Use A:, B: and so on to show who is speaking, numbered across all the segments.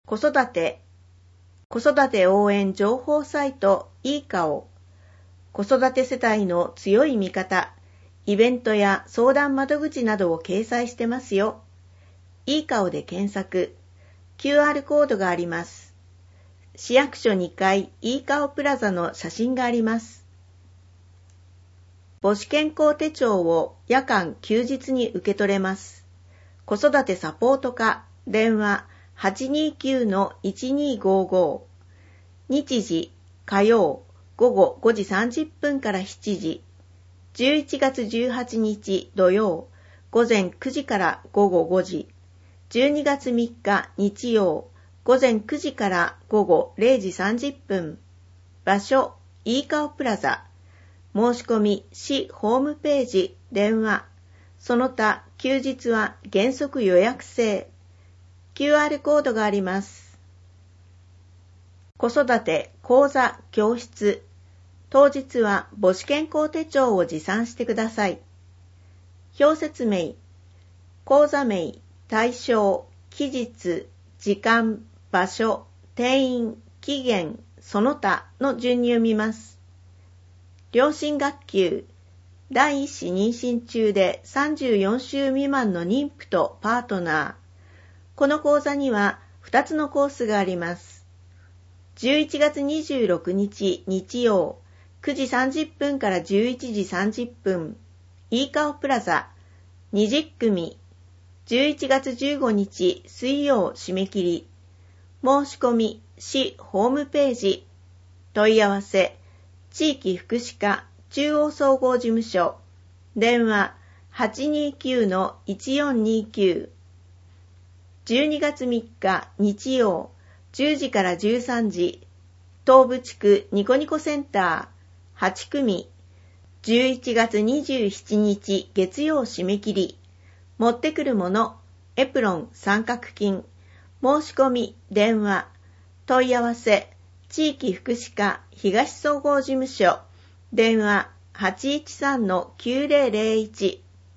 A: 子育て応援情報サイトいいかお、子育て世帯の強い味方、イベントや相談窓口などを掲載してますよ。いいかおで検索、QR コードがあります。市役所2階いいかおプラザの写真があります。母子健康手帳を夜間休日に受け取れます。子育てサポート課、電話 829-1255、日時火曜午後5時30分から7時、11月18日土曜午前9時から午後5時、12月3日日曜午前9時から午後0時30分、場所いいかおプラザ、申し込み市ホームページ、電話、その他休日は原則予約制。QR コードがあります。子育て講座教室、当日は母子健康手帳を持参してください。表説明、講座名、対象、期日、時間、場所、定員、期限、その他の順に読みます。両親学級、第一子妊娠中で34週未満の妊婦とパートナー。この講座には2つのコースがあります。11月26日日曜9時30分から11時30分、いいかおプラザ、20組、11月15日水曜締め切り、申し込み、市ホームページ、問い合わせ、地域福祉課中央総合事務所、電話 829-1429、12月3日日曜10時から13時、東部地区ニコニコセンター8組、11月27日月曜締め切り、持ってくるもの、エプロン三角巾、申し込み、電話、問い合わせ、地域福祉課東総合事務所、電話 813-9001、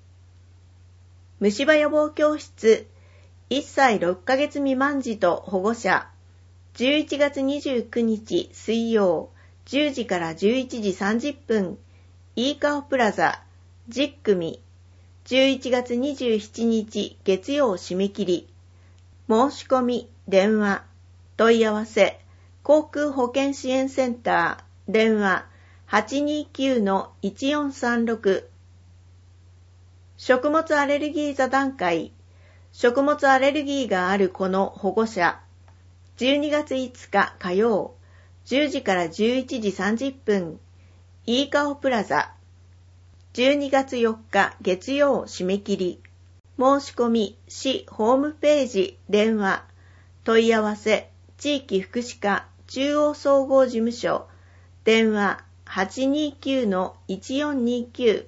A: 虫歯予防教室、1歳6ヶ月未満児と保護者、11月29日水曜10時から11時30分、いいかおプラザ10組、11月27日月曜締め切り、申し込み、電話、問い合わせ、航空保険支援センター、電話 829-1436、食物アレルギー座談会、食物アレルギーがある子の保護者、12月5日火曜、10時から11時30分、いいかおプラザ、12月4日月曜締め切り、申し込み、市ホームページ、電話、問い合わせ、地域福祉課中央総合事務所、電話 829-1429、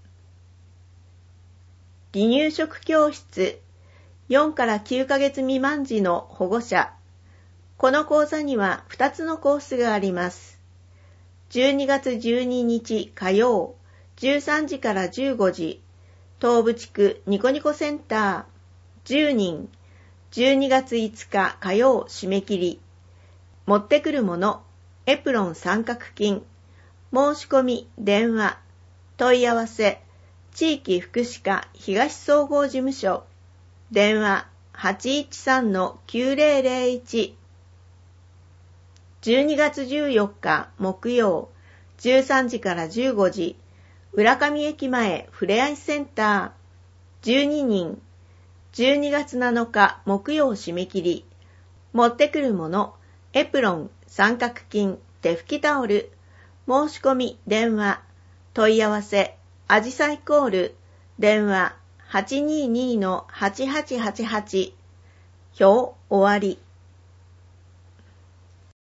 A: 離乳食教室、4から9ヶ月未満児の保護者。この講座には2つのコースがあります。12月12日火曜、13時から15時、東部地区ニコニコセンター、10人、12月5日火曜締め切り、持ってくるもの、エプロン三角巾、申し込み、電話、問い合わせ、地域福祉課東総合事務所、電話 813-9001、12月14日木曜、13時から15時、浦上駅前ふれあいセンター、12人、12月7日木曜締め切り、持ってくるもの、エプロン、三角巾、手拭きタオル、申し込み、電話、問い合わせ、アジサイコール、電話 822-8888、表終わり。